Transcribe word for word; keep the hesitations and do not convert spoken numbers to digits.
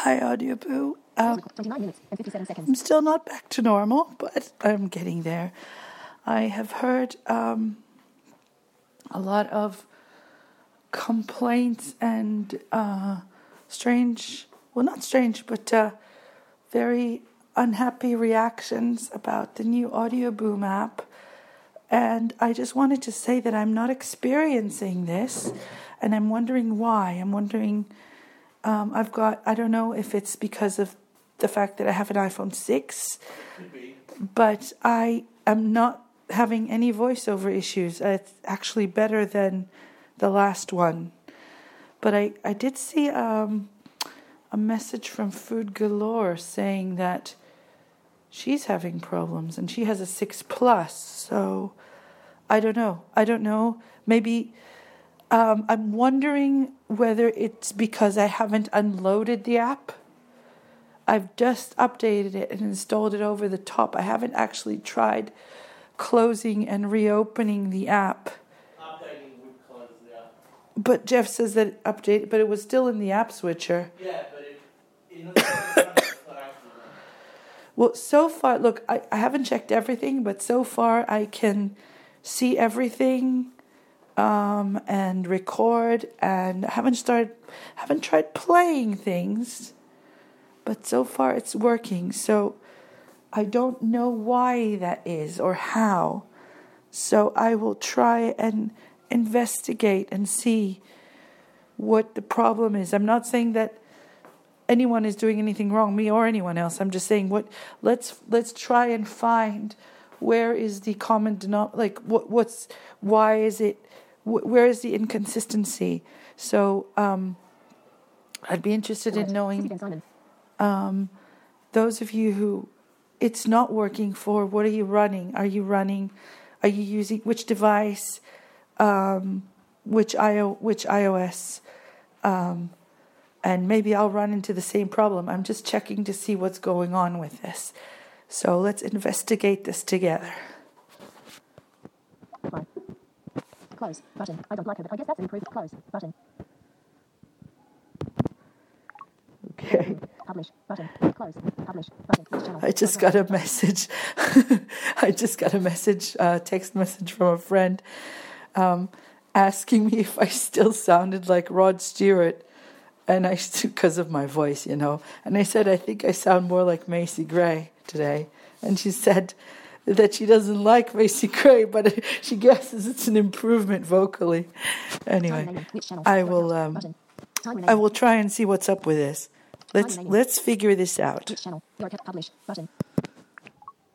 Hi, Audioboo. Um, twenty-nine minutes and fifty-seven seconds. I'm still not back to normal, but I'm getting there. I have heard um, a lot of complaints and uh, strange, well, not strange, but uh, very unhappy reactions about the new Audioboom app. And I just wanted to say that I'm not experiencing this, and I'm wondering why. I'm wondering, um, I've got, I don't know if it's because of the fact that I have an iPhone six, but I am not having any voiceover issues. It's actually better than the last one. But I, I did see um, a message from Food Galore saying that she's having problems, and she has a six plus, so I don't know. I don't know. Maybe um, I'm wondering whether it's because I haven't unloaded the app. I've just updated it and installed it over the top. I haven't actually tried closing and reopening the app. Updating would close the app. But Jeff says that it updated, but it was still in the app switcher. Yeah, but it, in the it's not actually done. Well, so far, look, I, I haven't checked everything, but so far I can see everything um, and record, and I haven't started, haven't tried playing things, but so far it's working. So I don't know why that is or how. So I will try and investigate and see what the problem is. I'm not saying that anyone is doing anything wrong, me or anyone else. I'm just saying what let's let's try and find where is the common denominator, like what what's why is it wh- where is the inconsistency. So um, I'd be interested in knowing um, those of you who it's not working for. What are you running? Are you running? Are you using which device? Um, which I O which iOS? Um, And maybe I'll run into the same problem. I'm just checking to see what's going on with this. So let's investigate this together. Fine. Close button. I don't like it, but I guess that's an improved. Close button. Okay. Publish button. Close. Publish button. This channel. I just got a message. I just got a message, a text message from a friend um, asking me if I still sounded like Rod Stewart. And I, because of my voice, you know. And I said, I think I sound more like Macy Gray today. And she said that she doesn't like Macy Gray, but she guesses it's an improvement vocally. Anyway, I will, um, I will try and see what's up with this. Let's let's figure this out. Publish button.